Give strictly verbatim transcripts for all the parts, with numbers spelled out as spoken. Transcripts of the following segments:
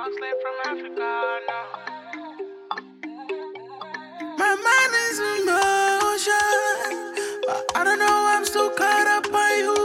slave from Africa, no. My mind is in motion, but I don't know, I'm still caught up on you.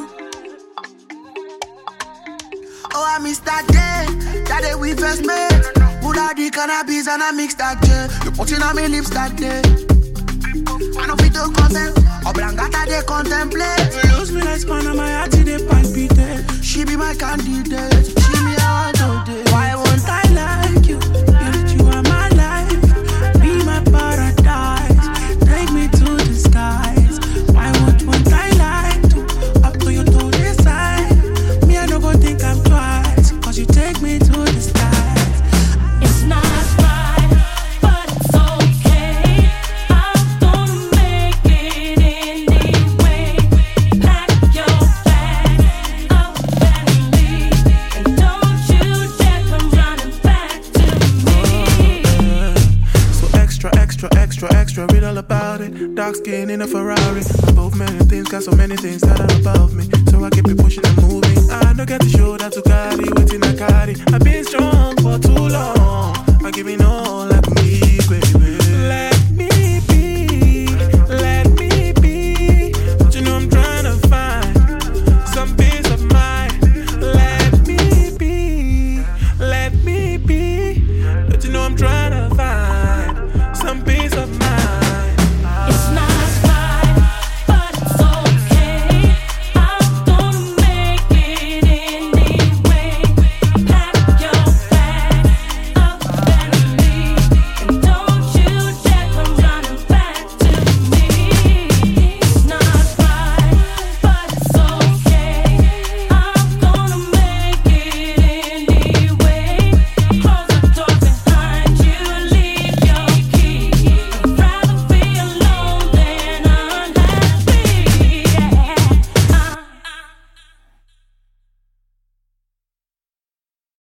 Oh, I miss that day, that day we first met. Pull out the cannabis and I mix that day. You put in on my lips that day. I know fit to consent, Oblangata they contemplate. You lose me like span and my heart they palpitate. She be my candidate, she me a want day. Why won't I like you? If you are my life, be my paradise. Take me to the skies. Why won't, won't I like to? Up to you to decide. Me I no go think I'm twice, cause you take me to the skies. It's not right, but it's okay. I'm gonna make it anyway. Pack your bags up and leave, and don't you dare come running back to me. So extra, extra, extra, extra, read all about it. Dark skin in a Ferrari. Both men and things got so many things that are above me. So I keep it pushing and moving.